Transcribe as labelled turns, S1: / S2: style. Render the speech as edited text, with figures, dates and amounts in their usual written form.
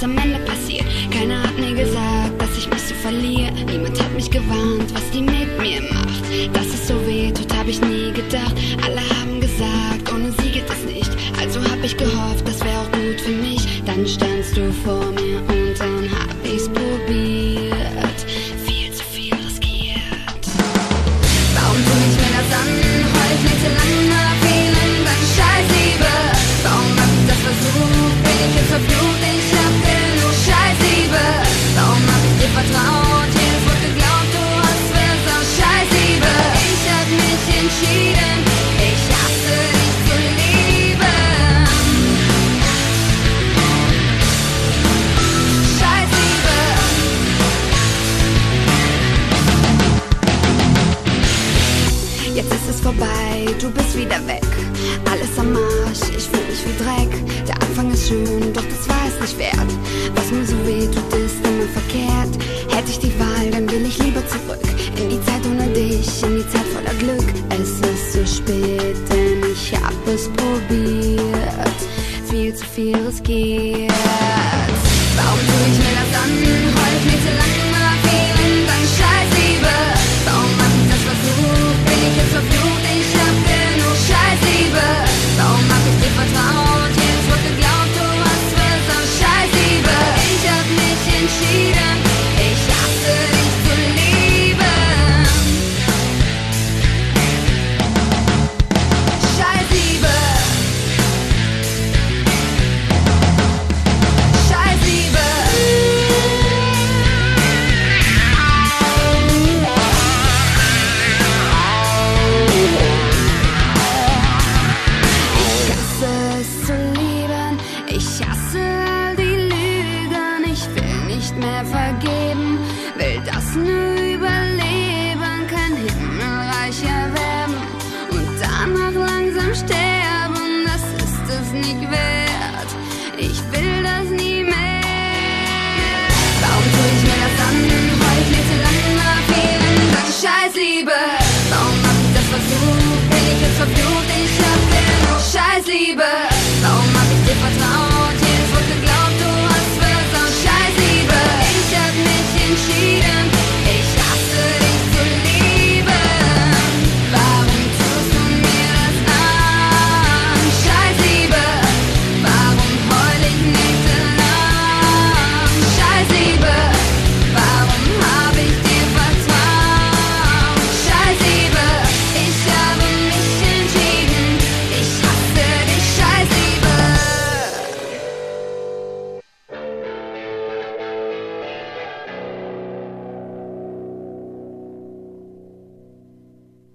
S1: was am Ende passiert. Keiner hat mir gesagt, dass ich mich so verliere. Niemand hat mich gewarnt, was die mit mir macht. Dass es so weh tut, hab ich nie gedacht. Alle haben gesagt, ohne sie geht es nicht. Also hab ich gehofft, das wäre auch gut für mich. Dann standst du vor mir und dann hab ich's probiert. Viel zu viel riskiert. Warum tu ich mir das an? Heul ich nächtelang nach vielen deine Scheißliebe. Warum hab ich das versucht? Bin ich jetzt verflucht? Ich hab genug Scheißliebe. Warum hab ich dir vertraut? Jedes Wort geglaubt, du hast versaut. Scheißliebe. Ich hab mich entschieden, ich hasse dich zu lieben. Scheißliebe. Jetzt ist es vorbei, du bist wieder weg. Alles am Arsch, ich fühl mich wie Dreck. Der Anfang ist schön, doch das war es nicht wert. Was mir so weh tut, ist immer verkehrt. Hätte ich die Wahl, dann will ich lieber zurück. In die Zeit ohne dich, in die Zeit voller Glück. Es ist zu spät, denn ich hab es probiert. Viel zu viel riskiert. Warum tu ich mir das an? Heul ich nächtelang nach vielen deine Scheißliebe. Warum hab ich das versucht? Bin ich jetzt verflucht? Ich hab genug Scheißliebe. Warum hab ich dir vertraut? Jedes Wort geglaubt, du hast versaut. Scheißliebe. Ich hab mich entschieden, ich hasse dich zu lieben. Scheißliebe. Scheißliebe. Ich hasse es zu lieben, ich hasse all die Lügen. Ich will nicht mehr vergeben, will das nur überleben. Kein Himmelreich erwerben und danach langsam sterben. Das ist es nicht wert. Ich will